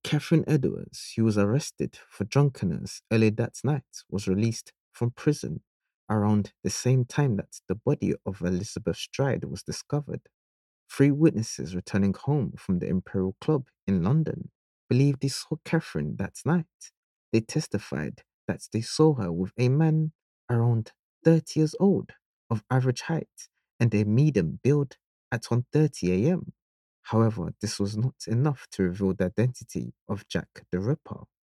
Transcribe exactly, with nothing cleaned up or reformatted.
Catherine Edwards, who was arrested for drunkenness early that night, was released from prison around the same time that the body of Elizabeth Stride was discovered. Three witnesses returning home from the Imperial Club in London believed they saw Catherine that night. They testified that they saw her with a man around thirty years old, of average height, and a medium build at one thirty a m. However, this was not enough to reveal the identity of Jack the Ripper.